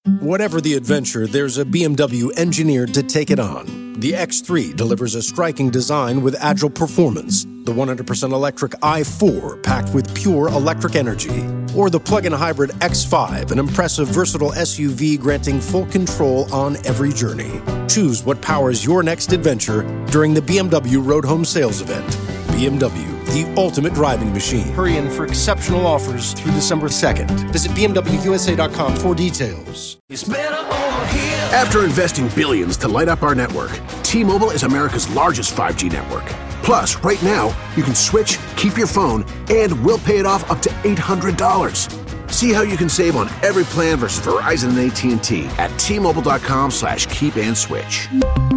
Whatever the adventure, there's a BMW engineered to take it on. The X3 delivers a striking design with agile performance. The 100% electric i4 packed with pure electric energy. Or the plug-in hybrid X5, an impressive versatile SUV granting full control on every journey. Choose what powers your next adventure during the BMW Road Home Sales Event. BMW, the ultimate driving machine. Hurry in for exceptional offers through December 2nd. Visit BMWUSA.com for details. After investing billions to light up our network, T-Mobile is America's largest 5G network. Plus, right now, you can switch, keep your phone, and we'll pay it off up to $800. See how you can save on every plan versus Verizon and AT&T at T-Mobile.com/keep-and-switch.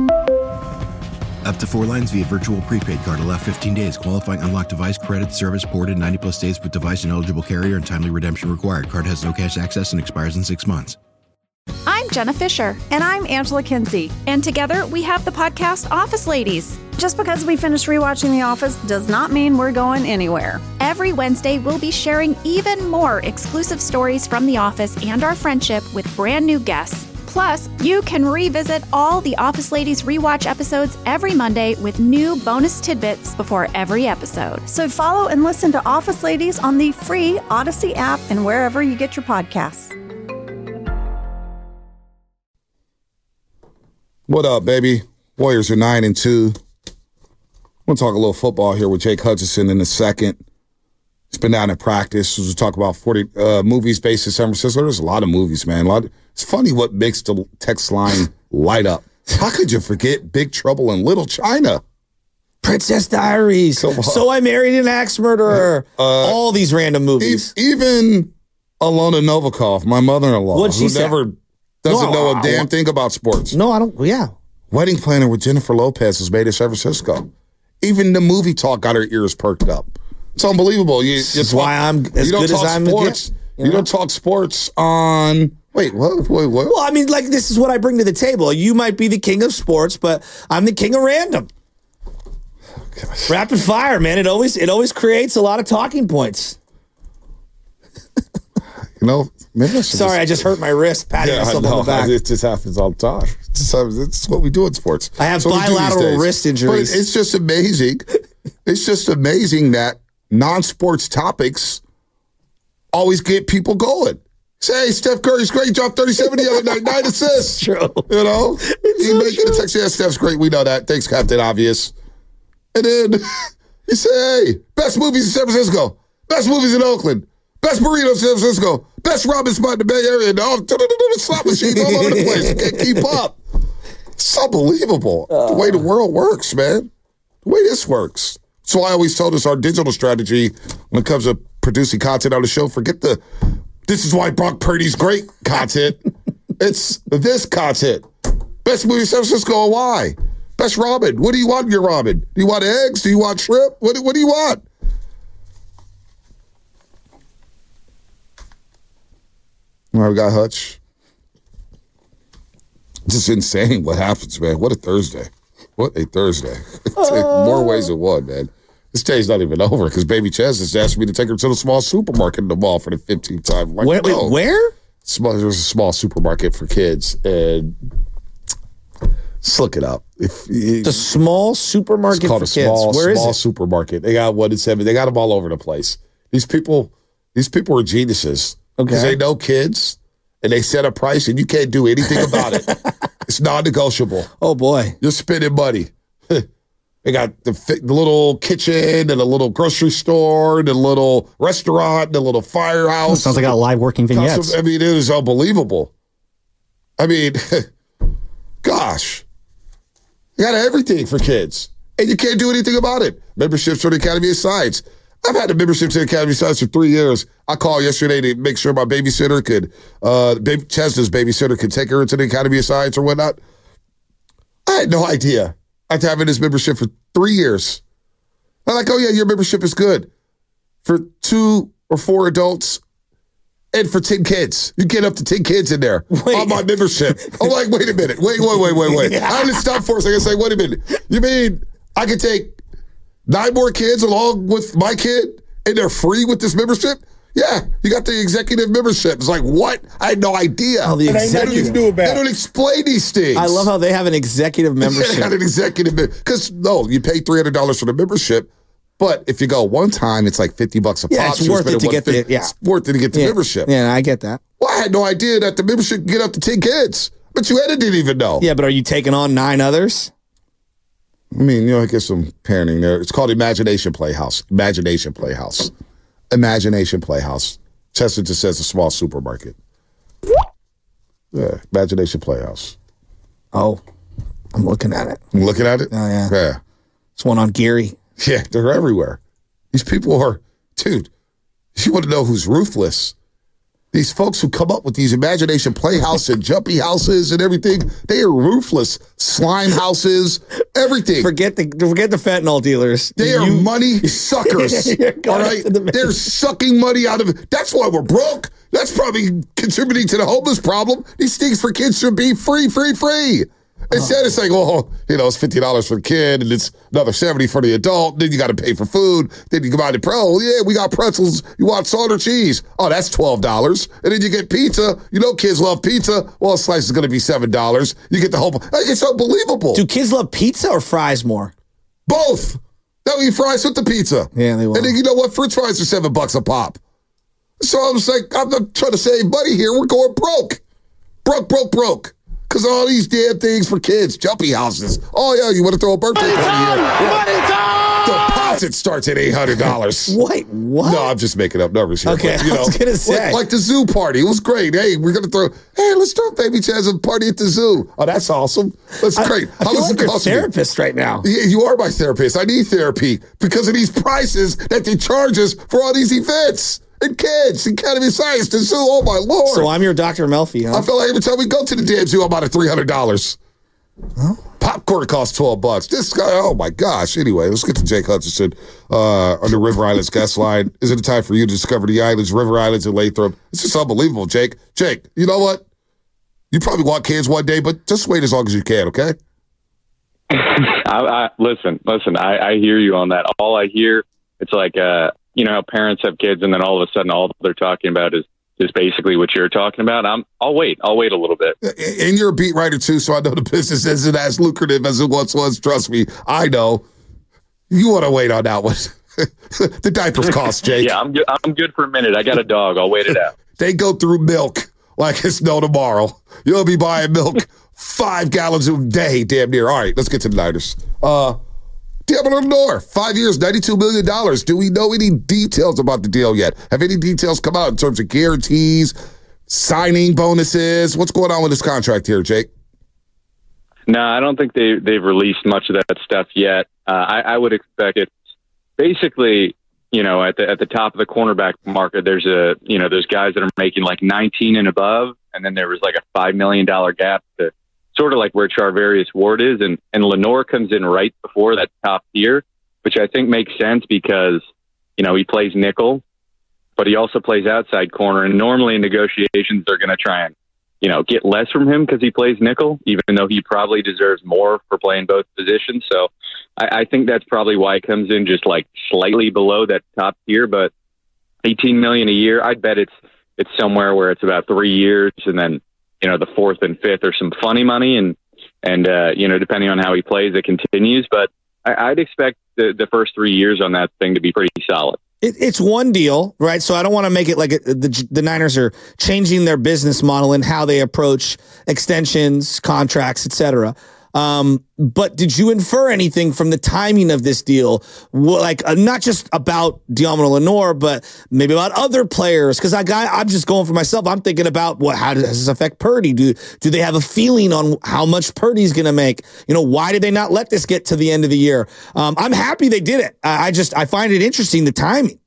Up to 4 lines via virtual prepaid card. Allow 15 days. Qualifying unlocked device credit service ported 90-plus days with device and eligible carrier and timely redemption required. Card has no cash access and expires in 6 months. I'm Jenna Fisher. And I'm Angela Kinsey. And together we have the podcast Office Ladies. Just because we finished rewatching The Office does not mean we're going anywhere. Every Wednesday, we'll be sharing even more exclusive stories from The Office and our friendship with brand new guests. Plus, you can revisit all the Office Ladies rewatch episodes every Monday with new bonus tidbits before every episode. So follow and listen to Office Ladies on the free Odyssey app and wherever you get your podcasts. What up, baby? Warriors are 9-2. We'll talk a little football here with Jake Hutchinson in a second. He's been down at practice. We'll talk about 40 movies based in San Francisco. There's a lot of movies, man. It's funny what makes the text line light up. How could you forget Big Trouble in Little China? Princess Diaries. So I Married an Axe Murderer. All these random movies. Even Alona Novikov, my mother-in-law, who never doesn't know a damn thing about sports. No, I don't. Yeah. Wedding Planner with Jennifer Lopez was made in San Francisco. Even the movie talk got her ears perked up. It's unbelievable. That's why I'm as good as I'm. Sports. You don't talk sports on. Wait, what? Well, I mean, like, this is what I bring to the table. You might be the king of sports, but I'm the king of random. Rapid fire, man. It always creates a lot of talking points. Maybe I just hurt my wrist patting myself on the back. It just happens all the time. It's what we do in sports. I have bilateral wrist injuries. But it's just amazing. It's just amazing that non-sports topics always get people going. Say, Steph Curry's great. Dropped 37 the other night. 9 assists. True. You make the text, yeah, Steph's great. We know that. Thanks, Captain Obvious. And then you say, hey, best movies in San Francisco. Best movies in Oakland. Best burritos in San Francisco. Best ramen spot in the Bay Area. Slot machines all over the place. You can't keep up. It's unbelievable. The way the world works, man. The way this works. So I always told us our digital strategy when it comes to producing content on the show, forget the this is why Brock Purdy's great content. It's this content. Best movie in San Francisco and why? Best ramen. What do you want in your ramen? Do you want eggs? Do you want shrimp? What do you want? All right, we got Hutch. Just insane what happens, man. What a Thursday. What a Thursday. More ways than one, man. This day's not even over because Baby Chaz just asked me to take her to the small supermarket in the mall for the 15th time. Like, wait, where? There's a small supermarket for kids, and just look it up. The small supermarket for kids. Where is it? Small supermarket. They got 1 in 7. They got them all over the place. These people are geniuses. Because they know kids, and they set a price, and you can't do anything about it. It's non-negotiable. Oh, boy. You're spending money. They got the little kitchen and a little grocery store and a little restaurant and a little firehouse. Sounds like a live working vignettes. I mean, it is unbelievable. I mean, gosh. You got everything for kids, and you can't do anything about it. Memberships for the Academy of Science. I've had a membership to the Academy of Science for 3 years. I called yesterday to make sure my babysitter could, Chesna's babysitter could take her into the Academy of Science or whatnot. I had no idea. I've having this membership for 3 years. I'm like, oh yeah, your membership is good for 2 or 4 adults and for 10 kids. You get up to 10 kids in there on my membership. I'm like, wait a minute. Wait. I had to stop for a second and say, wait a minute. You mean I could take 9 more kids along with my kid and they're free with this membership? Yeah, you got the executive membership. It's like, what? I had no idea. Oh, the executive. They don't explain these things. I love how they have an executive membership. They got an executive because you pay $300 for the membership, but if you go one time, it's like $50 a pop. It's worth it to get the It's worth it to get the membership. Yeah, I get that. Well, I had no idea that the membership could get up to 10 kids. But you didn't even know. Yeah, but are you taking on 9 others? I mean, I get some parenting there. It's called Imagination Playhouse. Imagination Playhouse. Imagination Playhouse. Chester just says a small supermarket. Yeah, Imagination Playhouse. Oh, I'm looking at it. I'm looking at it? Oh, yeah. Yeah. It's one on Geary. Yeah, they're everywhere. These people are, dude, you want to know who's ruthless? These folks who come up with these Imagination Playhouse and jumpy houses and everything, they are ruthless. Slime houses, everything. Forget the fentanyl dealers. They are money suckers. All right? They're sucking money out of it. That's why we're broke. That's probably contributing to the homeless problem. These things for kids should be free. Instead, it's like, it's $50 for the kid, and it's another $70 for the adult. Then you got to pay for food. Then you go buy the we got pretzels. You want salt or cheese? Oh, that's $12. And then you get pizza. Kids love pizza. Well, a slice is going to be $7. You get the whole. It's unbelievable. Do kids love pizza or fries more? Both. They'll eat fries with the pizza. Yeah, they will. And then you know what? French fries are $7 a pop. So I was like, I'm not trying to save money here. We're going broke. Broke. Because all these damn things for kids, jumpy houses. Oh, yeah, you want to throw a birthday party here? Money time! Deposit starts at $800. Wait, what? No, I'm just making up numbers here. Okay, but, I was going to say. Like the zoo party. It was great. Hey, let's throw Baby Chaz a party at the zoo. Oh, that's awesome. That's great. I feel like you're a therapist right now. Yeah, you are my therapist. I need therapy because of these prices that they charge us for all these events. And kids, Academy of Science, the zoo, oh my Lord. So I'm your Dr. Melfi, huh? I feel like every time we go to the damn zoo, I'm out of $300. Huh? Popcorn costs $12. This guy, oh my gosh. Anyway, let's get to Jake Hutchinson on the River Islands guest line. Is it time for you to discover the islands, River Islands, and Lathrop? It's just unbelievable, Jake. Jake, you know what? You probably want kids one day, but just wait as long as you can, okay? Listen, I hear you on that. All I hear, it's like, how parents have kids and then all of a sudden all they're talking about is basically what you're talking about. I'll wait a little bit. And you're a beat writer too, so I know the business isn't as lucrative as it once was. Trust me, I know. You want to wait on that one. The diapers cost, Jake. Yeah, I'm good for a minute. I got a dog. I'll wait it out. They go through milk like it's no tomorrow. You'll be buying milk 5 gallons a day, damn near. All right, let's get to the Niners. Diablo Lenore, 5 years, $92 million. Do we know any details about the deal yet? Have any details come out in terms of guarantees, signing bonuses? What's going on with this contract here, Jake? No, I don't think they've released much of that stuff yet. I would expect it. Basically, at the top of the cornerback market, there's those guys that are making like 19 and above, and then there was like a $5 million gap to sort of like where Charvarius Ward is, and Lenore comes in right before that top tier, which I think makes sense because, he plays nickel, but he also plays outside corner, and normally in negotiations, they're going to try and, get less from him because he plays nickel, even though he probably deserves more for playing both positions. So I think that's probably why it comes in just like slightly below that top tier, but $18 million a year, I'd bet it's somewhere where it's about 3 years, and then the fourth and fifth are some funny money, and depending on how he plays, it continues. But I'd expect the first 3 years on that thing to be pretty solid. It's one deal, right? So I don't want to make it like the Niners are changing their business model and how they approach extensions, contracts, etc. But did you infer anything from the timing of this deal? Like not just about Diamond Lenore, but maybe about other players? Because I'm just going for myself. I'm thinking about how does this affect Purdy? Do they have a feeling on how much Purdy's going to make? Why did they not let this get to the end of the year? I'm happy they did it. I find it interesting, the timing.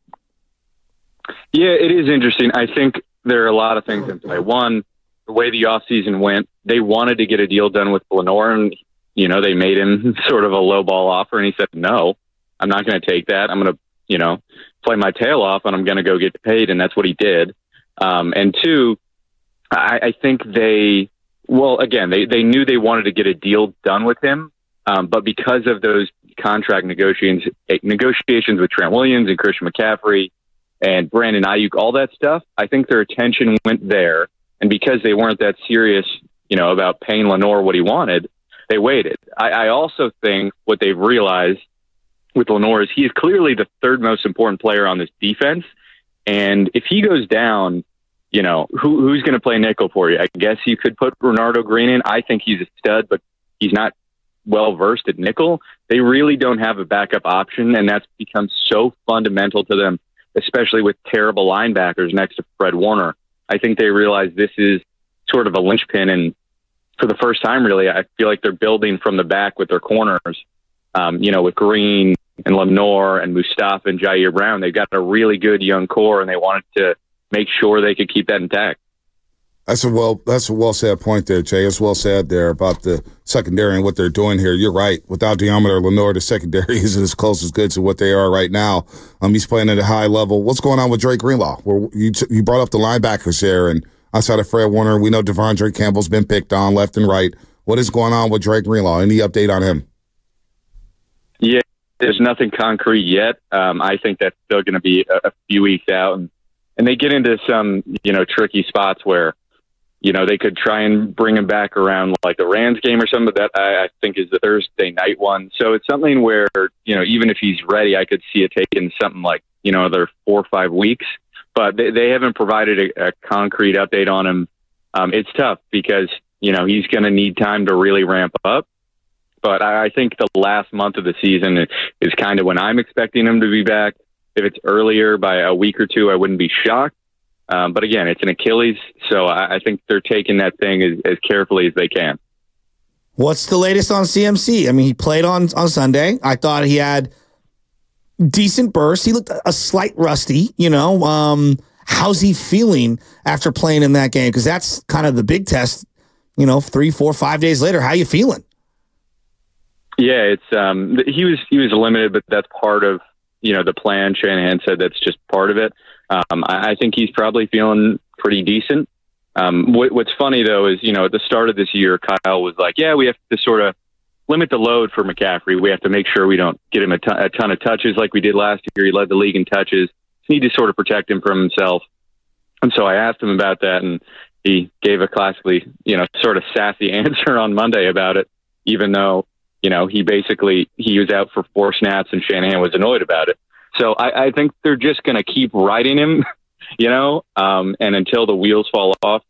Yeah, it is interesting. I think there are a lot of things in play. One, the way the offseason went, they wanted to get a deal done with Lenore, and they made him sort of a low ball offer, and he said, no, I'm not going to take that. I'm going to, play my tail off, and I'm going to go get paid, and that's what he did. And two, I think they knew they wanted to get a deal done with him, but because of those contract negotiations with Trent Williams and Christian McCaffrey and Brandon Ayuk, all that stuff, I think their attention went there. And because they weren't that serious, about paying Lenoir what he wanted, they waited. I also think what they've realized with Lenoir is he is clearly the third most important player on this defense. And if he goes down, who's going to play nickel for you? I guess you could put Renardo Green in. I think he's a stud, but he's not well versed at nickel. They really don't have a backup option, and that's become so fundamental to them, especially with terrible linebackers next to Fred Warner. I think they realize this is sort of a linchpin, and for the first time, really, I feel like they're building from the back with their corners. With Green and Lenoir and Mustafa and Jair Brown, they've got a really good young core, and they wanted to make sure they could keep that intact. That's a well said point there, Jay. It's well said there about the secondary and what they're doing here. You're right. Without Diameter Lenoir, the secondary isn't as close as good to what they are right now. He's playing at a high level. What's going on with Drake Greenlaw? Where you brought up the linebackers there, and outside of Fred Warner, we know Devondre Campbell's been picked on left and right. What is going on with Drake Greenlaw? Any update on him? Yeah, there's nothing concrete yet. I think that's still going to be a few weeks out, and they get into some tricky spots where they could try and bring him back around like the Rams game or something, but that I think is the Thursday night one. So it's something where, even if he's ready, I could see it taking something like, another 4 or 5 weeks. But they haven't provided a concrete update on him. It's tough because, he's going to need time to really ramp up. But I think the last month of the season is kind of when I'm expecting him to be back. If it's earlier by a week or two, I wouldn't be shocked. But again, it's an Achilles, so I think they're taking that thing as carefully as they can. What's the latest on CMC? I mean, he played on Sunday. I thought he had decent bursts. He looked a slight rusty, How's he feeling after playing in that game? Because that's kind of the big test, 3, 4, 5 days later. How you feeling? Yeah, it's he was limited, but that's part of, the plan. Shanahan said that's just part of it. I think he's probably feeling pretty decent. What's funny, though, is, at the start of this year, Kyle was like, we have to sort of limit the load for McCaffrey. We have to make sure we don't get him a ton of touches like we did last year. He led the league in touches. We need to sort of protect him from himself. And so I asked him about that, and he gave a classically, sort of sassy answer on Monday about it, even though, he was out for 4 snaps and Shanahan was annoyed about it. So I think they're just going to keep riding him, and until the wheels fall off,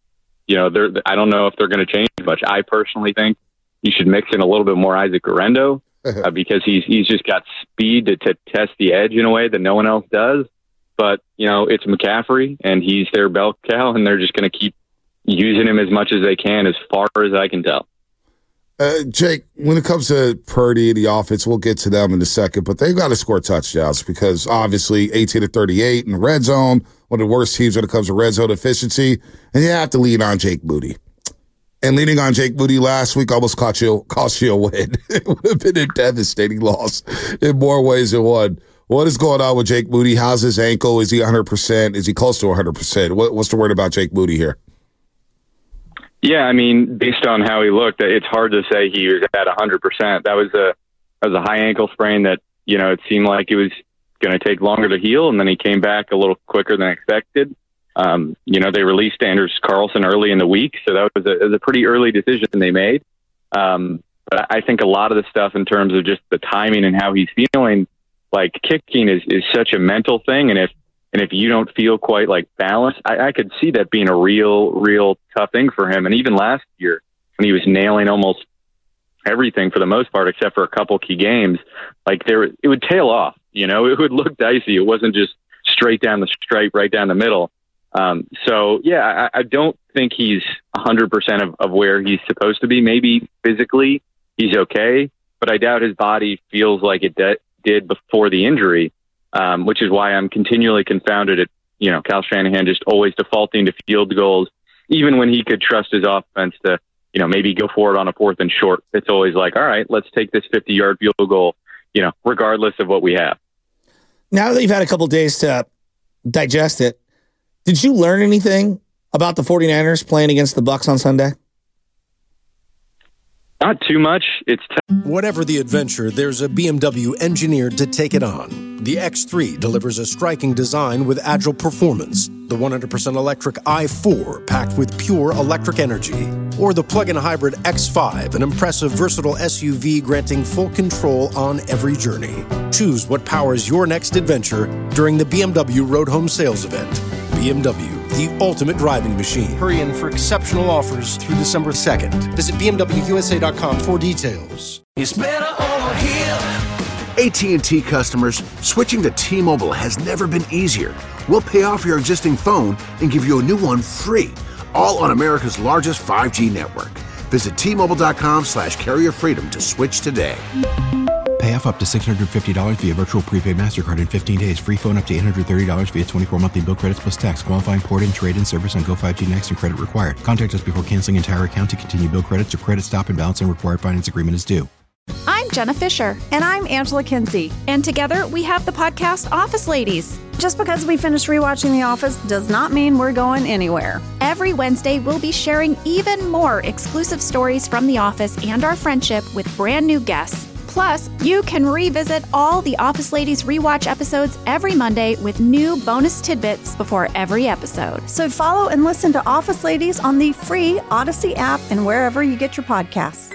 I don't know if they're going to change much. I personally think you should mix in a little bit more Isaac Guerendo because he's just got speed to test the edge in a way that no one else does. But, it's McCaffrey, and he's their bell cow, and they're just going to keep using him as much as they can, as far as I can tell. Jake, when it comes to Purdy, the offense, we'll get to them in a second, but they've got to score touchdowns because obviously 18-38 in the red zone, one of the worst teams when it comes to red zone efficiency, and you have to lean on Jake Moody. And leaning on Jake Moody last week almost cost you a win. It would have been a devastating loss in more ways than one. What is going on with Jake Moody? How's his ankle? Is he 100%? Is he close to 100%? What's the word about Jake Moody here? Yeah, I mean, based on how he looked, it's hard to say he was at 100%. That was a high ankle sprain that, it seemed like it was going to take longer to heal, and then he came back a little quicker than expected. They released Anders Carlson early in the week, so that was a pretty early decision they made. But I think a lot of the stuff in terms of just the timing and how he's feeling, like kicking is such a mental thing, and if you don't feel quite like balanced, I could see that being a real tough thing for him. And even last year, when he was nailing almost everything for the most part, except for a couple key games, it would tail off. It would look dicey. It wasn't just straight down the stripe, right down the middle. I don't think he's 100% of where he's supposed to be. Maybe physically he's okay, but I doubt his body feels like it did before the injury. Which is why I'm continually confounded at, Kyle Shanahan just always defaulting to field goals, even when he could trust his offense to, maybe go for it on a 4th and short. It's always like, all right, let's take this 50-yard field goal, regardless of what we have. Now that you've had a couple days to digest it, did you learn anything about the 49ers playing against the Bucs on Sunday? Not too much. Whatever the adventure, there's a BMW engineered to take it on. The X3 delivers a striking design with agile performance. The 100% electric i4 packed with pure electric energy. Or the plug-in hybrid X5, an impressive, versatile SUV granting full control on every journey. Choose what powers your next adventure during the BMW Road Home Sales Event. BMW, the ultimate driving machine. Hurry in for exceptional offers through December 2nd. Visit BMWUSA.com for details. It's better over here. AT&T customers, switching to T-Mobile has never been easier. We'll pay off your existing phone and give you a new one free, all on America's largest 5G network. Visit T-Mobile.com/carrier freedom to switch today. Pay off up to $650 via virtual prepaid MasterCard in 15 days. Free phone up to $830 via 24 monthly bill credits plus tax. Qualifying port-in, trade-in service on Go5G Next and credit required. Contact us before canceling entire account to continue bill credits or credit stop and balance and required finance agreement is due. I'm Jenna Fisher. And I'm Angela Kinsey. And together we have the podcast Office Ladies. Just because we finished rewatching The Office does not mean we're going anywhere. Every Wednesday, we'll be sharing even more exclusive stories from The Office and our friendship with brand new guests. Plus, you can revisit all the Office Ladies rewatch episodes every Monday with new bonus tidbits before every episode. So follow and listen to Office Ladies on the free Odyssey app and wherever you get your podcasts.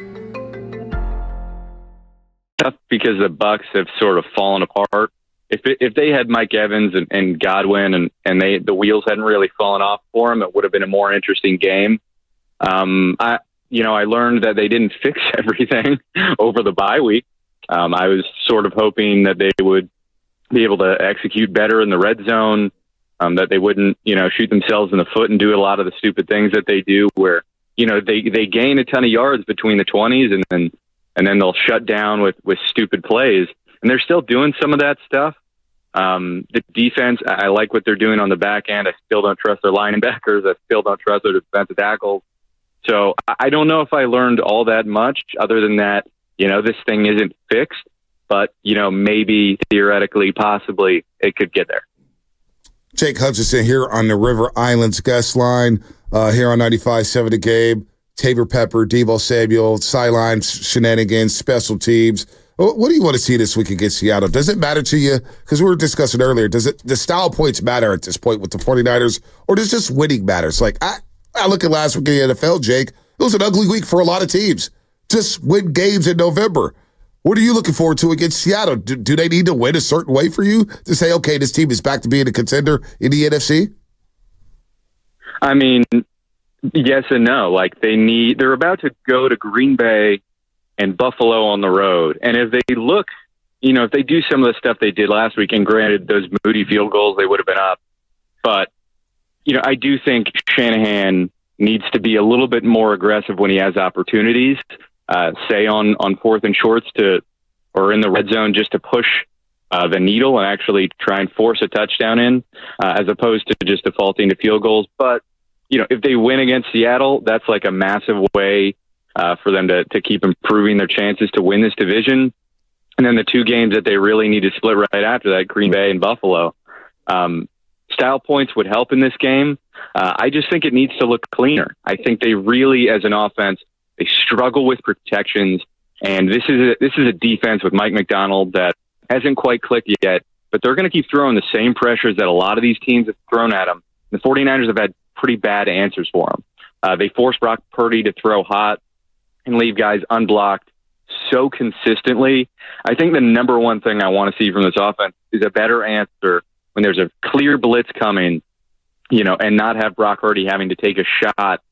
Because the Bucs have sort of fallen apart. If they had Mike Evans and Godwin and the wheels hadn't really fallen off for them, it would have been a more interesting game. I learned that they didn't fix everything over the bye week. I was sort of hoping that they would be able to execute better in the red zone, that they wouldn't, shoot themselves in the foot and do a lot of the stupid things that they do where, they gain a ton of yards between the 20s and then they'll shut down with stupid plays. And they're still doing some of that stuff. The defense, I like what they're doing on the back end. I still don't trust their linebackers. I still don't trust their defensive tackles. So I don't know if I learned all that much other than that, this thing isn't fixed, but, maybe theoretically, possibly it could get there. Jake Hutchinson here on the River Islands guest line here on 95.7 The Game. Tabor Pepper, Deebo Samuel, sideline shenanigans, special teams. What do you want to see this week against Seattle? Does it matter to you? Because we were discussing earlier, does the style points matter at this point with the 49ers, or does just winning matters? Like, I look at last week in the NFL, Jake. It was an ugly week for a lot of teams. Just win games in November. What are you looking forward to against Seattle? Do they need to win a certain way for you to say, okay, this team is back to being a contender in the NFC? I mean, yes and no. Like they're about to go to Green Bay and Buffalo on the road. And if they look, if they do some of the stuff they did last week, and granted those Moody field goals, they would have been up. But, I do think Shanahan needs to be a little bit more aggressive when he has opportunities, say on 4th and shorts or in the red zone, just to push the needle and actually try and force a touchdown in, as opposed to just defaulting to field goals. But, if they win against Seattle, that's like a massive way for them to keep improving their chances to win this division. And then the two games that they really need to split right after that, Green Bay and Buffalo. Style points would help in this game. I just think it needs to look cleaner. I think they really, as an offense, they struggle with protections. And this is a defense with Mike McDonald that hasn't quite clicked yet, but they're going to keep throwing the same pressures that a lot of these teams have thrown at them. The 49ers have had pretty bad answers for them. They force Brock Purdy to throw hot and leave guys unblocked so consistently. I think the number one thing I want to see from this offense is a better answer when there's a clear blitz coming, and not have Brock Purdy having to take a shot,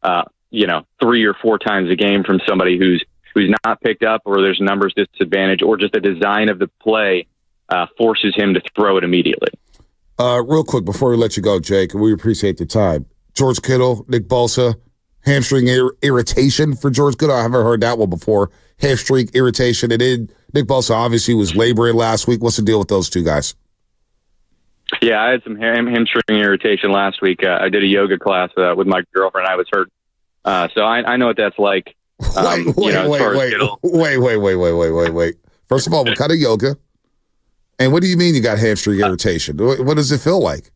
3 or 4 times a game from somebody who's not picked up, or there's numbers disadvantage, or just the design of the play forces him to throw it immediately. Real quick before we let you go, Jake, we appreciate the time. George Kittle, Nick Bosa, hamstring irritation for George Kittle. I haven't heard that one before. Hamstring irritation. And then Nick Bosa obviously was laboring last week. What's the deal with those two guys? Yeah, I had some hamstring irritation last week. I did a yoga class with my girlfriend. I was hurt. So I know what that's like. Wait. First of all, what kind of yoga? And what do you mean you got hamstring irritation? What does it feel like?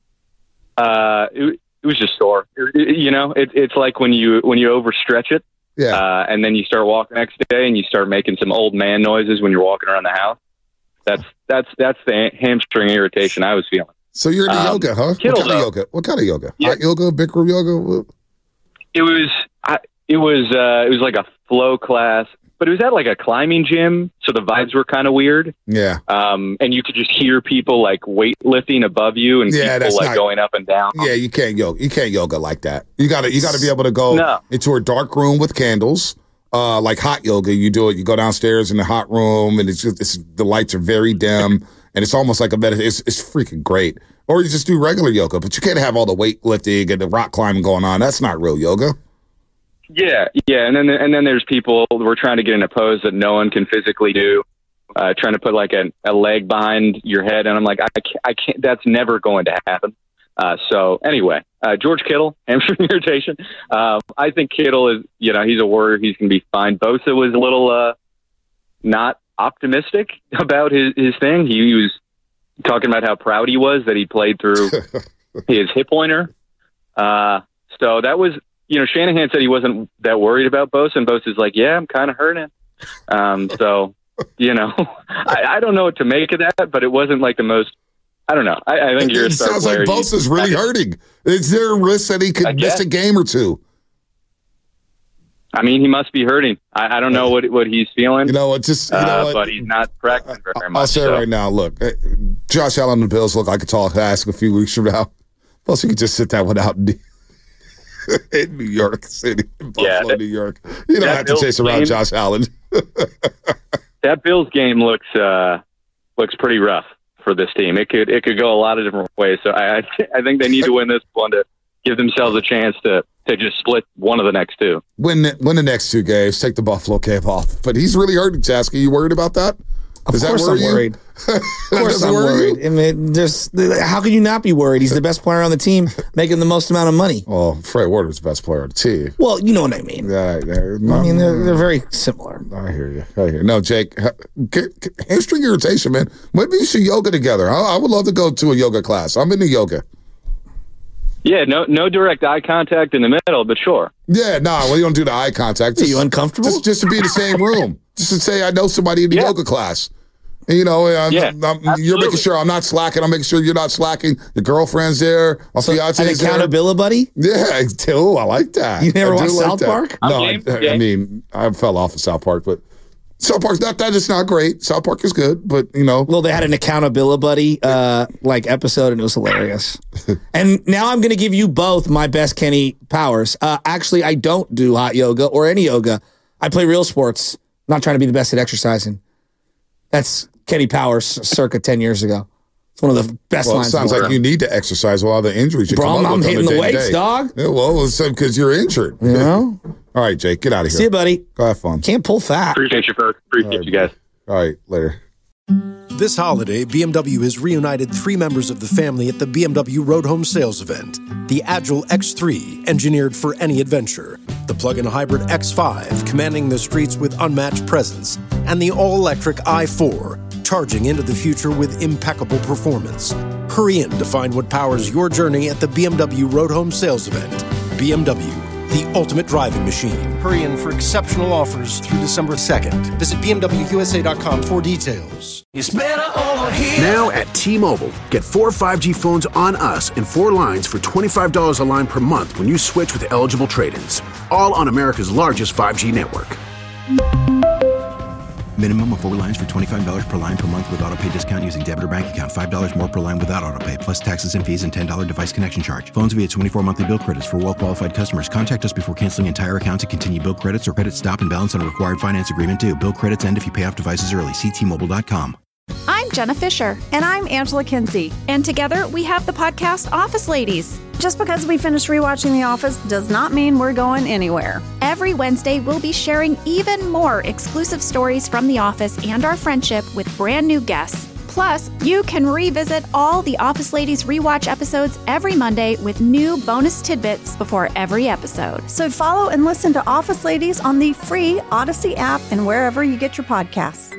It was just sore. It's like when you overstretch it. Yeah. And then you start walking the next day and you start making some old man noises when you're walking around the house. That's the hamstring irritation I was feeling. So you're into yoga, huh? Kittle, What kind of yoga? Yeah. Hot yoga, Bikram yoga? It was like a flow class, but it was at like a climbing gym, so the vibes were kind of weird. Yeah. And you could just hear people like weightlifting above you and people like going up and down. Yeah, you can't yoga like that. You gotta be able to go into a dark room with candles. Like hot yoga, you do it. You go downstairs in the hot room, and the lights are very dim, and it's almost like a meditation. It's freaking great. Or you just do regular yoga, but you can't have all the weightlifting and the rock climbing going on. That's not real yoga. Yeah, and then there's people who are trying to get in a pose that no one can physically do, trying to put like a leg behind your head, and I'm like, I can't. That's never going to happen. So anyway, George Kittle, hamstring irritation. I think Kittle is, he's a warrior. He's going to be fine. Bosa was a little not optimistic about his thing. He was talking about how proud he was that he played through his hip pointer. So that was, Shanahan said he wasn't that worried about Bosa, and Bosa's like, yeah, I'm kind of hurting. So, I don't know what to make of that, but it wasn't like the most. I don't know. I think it sounds like Bosa's really hurting. Is there a risk that he could miss a game or two? I mean, he must be hurting. I don't know what he's feeling. What? But he's not practicing very much. I'll say it right now. Look, Josh Allen and the Bills look like a tall task a few weeks from now. Plus, you could just sit that one out in New York City, Buffalo, New York. You don't have to chase around Josh Allen. That Bills game looks pretty rough for this team. It could go a lot of different ways. So I think they need to win this one to give themselves a chance to just split one of the next two. Win the next two games. Take the Buffalo game off. But he's really hurting, Task. Are you worried about that? Of course I'm worried. Of course I'm worried. I mean, how can you not be worried? He's the best player on the team, making the most amount of money. Well, Fred Warner's the best player on the team. Well, you know what I mean. Yeah, they're very similar. I hear you. No, Jake, hamstring irritation, man. Maybe you should yoga together. I would love to go to a yoga class. I'm into yoga. Yeah, no direct eye contact in the middle, but sure. Yeah, you don't do the eye contact. Are you uncomfortable? Just to be in the same room. Just to say I know somebody in the yoga class. And, you're making sure I'm not slacking. I'm making sure you're not slacking. Your girlfriend's there. My fiance's there. An accountability buddy? Yeah, I like that. You never watched South Park? No, I mean, I fell off of South Park, but South Park's not great. South Park is good, but Well, they had an accountability buddy episode, and it was hilarious. And now I'm going to give you both my best Kenny powers. Actually, I don't do hot yoga or any yoga. I play real sports. I'm not trying to be the best at exercising. That's Kenny Powers circa 10 years ago. It's one of the best lines. It sounds like you need to exercise while the injuries you come up with. I'm hitting the weights, dog. Yeah, well, it's because you're injured. All right, Jake, get out of here. See you, buddy. Go have fun. Can't pull fat. Appreciate you, folks. Appreciate you guys. All right, later. This holiday, BMW has reunited 3 members of the family at the BMW Road Home Sales Event. The Agile X3, engineered for any adventure. The plug-in hybrid X5, commanding the streets with unmatched presence. And the all-electric i4, charging into the future with impeccable performance. Hurry in to find what powers your journey at the BMW Road Home Sales Event. BMW, the ultimate driving machine. Hurry in for exceptional offers through December 2nd. Visit BMWUSA.com for details. It's better over here. Now at T-Mobile, get 4 5G phones on us and 4 lines for $25 a line per month when you switch with eligible trade-ins. All on America's largest 5G network. Minimum of 4 lines for $25 per line per month with autopay discount using debit or bank account. $5 more per line without autopay, plus taxes and fees and $10 device connection charge. Phones via 24 monthly bill credits for well-qualified customers. Contact us before canceling entire account to continue bill credits or credit stop and balance on a required finance agreement due. Bill credits end if you pay off devices early. See T-Mobile.com. I'm Jenna Fisher. And I'm Angela Kinsey. And together we have the podcast Office Ladies. Just because we finished rewatching The Office does not mean we're going anywhere. Every Wednesday, we'll be sharing even more exclusive stories from The Office and our friendship with brand new guests. Plus, you can revisit all the Office Ladies rewatch episodes every Monday with new bonus tidbits before every episode. So follow and listen to Office Ladies on the free Odyssey app and wherever you get your podcasts.